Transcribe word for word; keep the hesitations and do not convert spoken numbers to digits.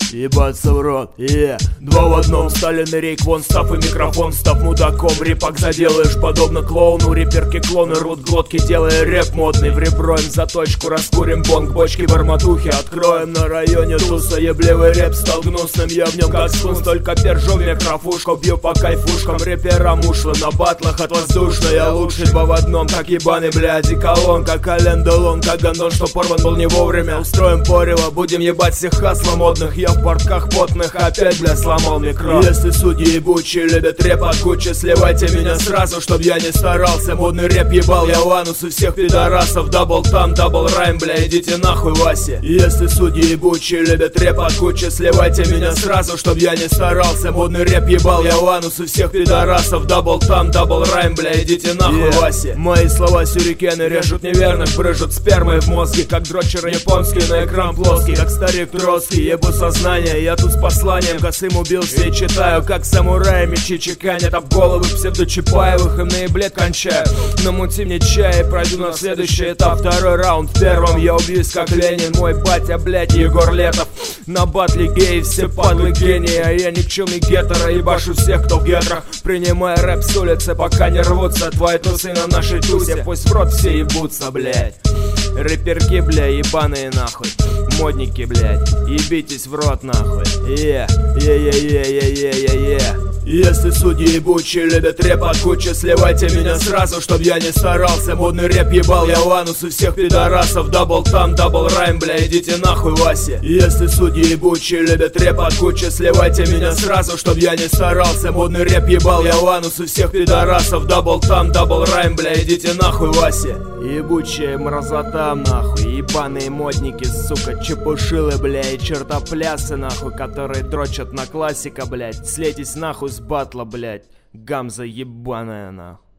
ебаться в рот, е yeah. Два в одном, Сталин и Рейквон, став и микрофон, став мудаком. Рипак заделаешь подобно клоуну, реперки клоны рвут глотки, делая рэп модный. В ребро им заточку, раскурим бонг, бочки в арматухе откроем на районе туса. Еблевый рэп стал гнусным, я в нем как скунс, только пержу в микрофушку, бью по кайфушкам. Рэперам ушло на батлах от воздушно, я лучший два в одном, как ебаный, блядь, и колон, как Ален Делон, как гондон, что порван был не вовремя. Устроим порево, будем ебать всех хасло модных, я в портках потных опять, бля, сломал микро. Если судьи ебучие любят рэп от кучи, сливайте меня сразу, чтоб я не старался. Модный рэп ебал я в анус у всех пидорасов, дабл там, дабл райм, бля, идите нахуй, Вася. Если судьи ебучие любят рэп от кучи, сливайте меня сразу, чтоб я не старался. Модный рэп ебал я в анус у всех пидорасов, дабл там, дабл райм, бля, идите нахуй, yeah. Вася. Мои слова сюрикены режут неверных, брыжут спермой в мозге, как дрочеры японские на экран плоский, как старик Троцкий, ебу сознание, я тут с посланием косым убился и читаю, как самураи мечи чеканят об головы псевдочапаевых, им наеблет кончаю. Намути мне чай и пройду на следующий этап, второй раунд. В первом я убьюсь как Ленин, мой батя, блядь, Егор Летов. На батле геи все падлы гении, а я никчемный гетеро, ебашу всех, кто в гетрах. Принимая рэп с улицы, пока не рвутся твои тусы на нашей тусе, пусть в рот все ебутся, блядь. Рэперки, бля, ебаные нахуй, модники, блядь, ебитесь в рот нахуй, е, е, е, е, е, е, е, е. Если судьи ебучие любят рэп от кучи, сливайте меня сразу, чтоб я не старался. Модный рэп ебал я в анус у всех пидорасов, дабл там, дабл райм, бля, идите нахуй, Вася. Если судьи ебучие любят рэп от кучи, сливайте меня сразу, чтоб я не старался. Модный рэп ебал я в анус у всех пидорасов, дабл там, дабл райм, бля, идите нахуй, Вася. Ебучая мразота нахуй, ебаные модники, сука, чепушилы, бля, и чертоплясы нахуй, которые дрочат на классика, блядь. Слейтесь нахуй с батла, блядь, гамза ебаная нахуй.